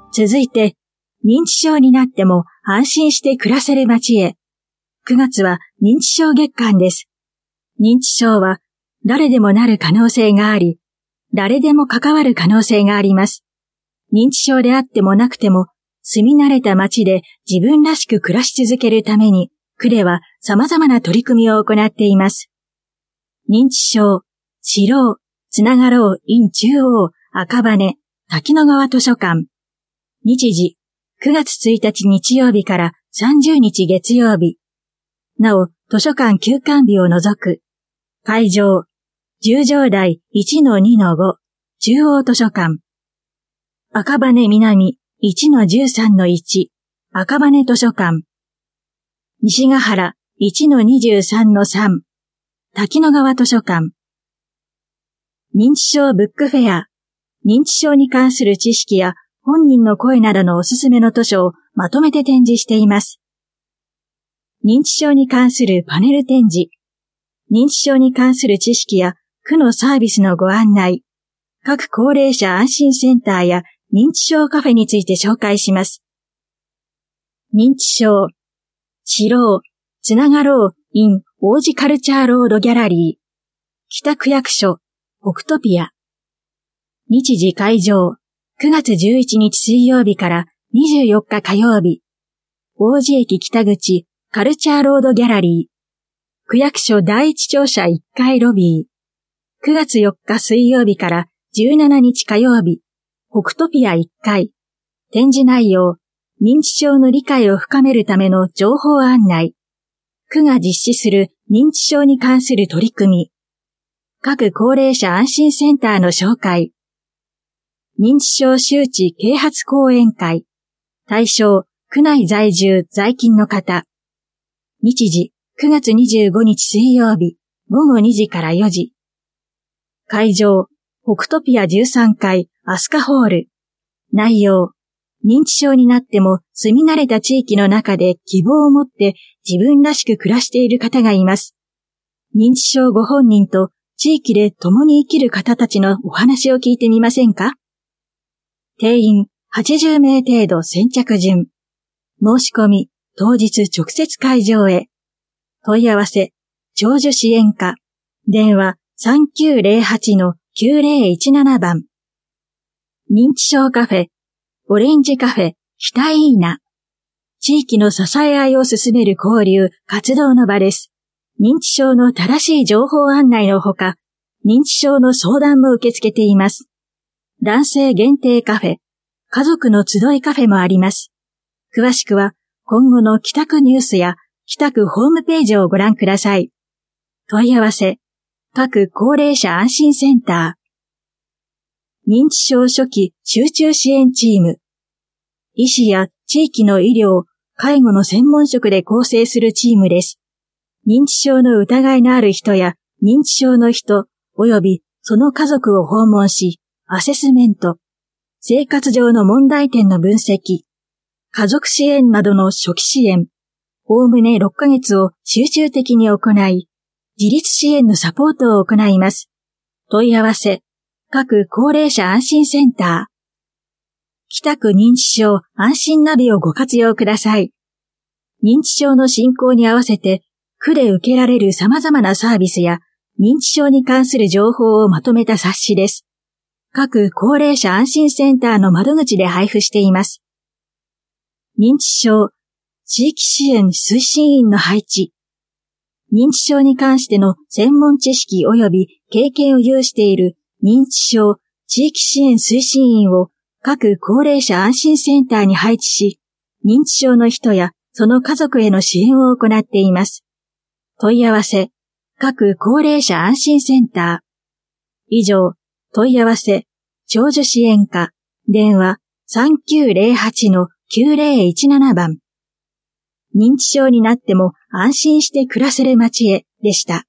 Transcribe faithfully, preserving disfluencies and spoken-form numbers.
続いて、認知症になっても安心して暮らせる街へ。くがつは認知症月間です。認知症は誰でもなる可能性があり、誰でも関わる可能性があります。認知症であってもなくても、住み慣れた街で自分らしく暮らし続けるために、区では様々な取り組みを行っています。認知症、知ろう、つながろう in 中央、赤羽、滝野川図書館。日時、くがつついたち日曜日からさんじゅうにち月曜日。なお、図書館休館日を除く。会場、十条台 いちのにのご、中央図書館。赤羽南 いちのじゅうさんのいち、赤羽図書館。西ヶ原 いちのにじゅうさんのさん、滝野川図書館。認知症ブックフェア。認知症に関する知識や本人の声などのおすすめの図書をまとめて展示しています。認知症に関するパネル展示。認知症に関する知識や区のサービスのご案内。各高齢者安心センターや認知症カフェについて紹介します。認知症、知ろう、つながろう in 王子カルチャーロードギャラリー。北区役所、北トピア。日時会場、くがつじゅういちにち水曜日からにじゅうよっか火曜日。王子駅北口カルチャーロードギャラリー。区役所第一庁舎いっかいロビー。くがつよっか水曜日からじゅうしちにち火曜日。北トピアいっかい。展示内容、認知症の理解を深めるための情報案内。区が実施する認知症に関する取り組み。各高齢者安心センターの紹介。認知症周知啓発講演会。対象、区内在住在勤の方。日時、くがつにじゅうごにち水曜日、ごごにじからよじ。会場、北トピアじゅうさんかい、アスカホール。内容、認知症になっても住み慣れた地域の中で希望を持って自分らしく暮らしている方がいます。認知症ご本人と地域で共に生きる方たちのお話を聞いてみませんか？定員はちじゅうめい程度先着順。申し込み、当日直接会場へ。問い合わせ、長寿支援課。電話 さんきゅうゼロはちのきゅうゼロいちなな 番。認知症カフェ、オレンジカフェ、北いいな。地域の支え合いを進める交流、活動の場です。認知症の正しい情報案内のほか、認知症の相談も受け付けています。男性限定カフェ、家族の集いカフェもあります。詳しくは、今後の北区ニュースや北区ホームページをご覧ください。問い合わせ、各高齢者安心センター。認知症初期集中支援チーム。医師や地域の医療、介護の専門職で構成するチームです。認知症の疑いのある人や認知症の人、及びその家族を訪問し、アセスメント、生活上の問題点の分析、家族支援などの初期支援、おおむねろっかげつを集中的に行い、自立支援のサポートを行います。問い合わせ、各高齢者安心センター。北区認知症安心ナビをご活用ください。認知症の進行に合わせて、区で受けられる様々なサービスや認知症に関する情報をまとめた冊子です。各高齢者安心センターの窓口で配布しています。認知症地域支援推進員の配置。認知症に関しての専門知識及び経験を有している認知症地域支援推進員を各高齢者安心センターに配置し、認知症の人やその家族への支援を行っています。問い合わせ、各高齢者安心センター。以上、問い合わせ、長寿支援課、電話 さんきゅうゼロはちのきゅうゼロいちなな 番。認知症になっても安心して暮らせる街へでした。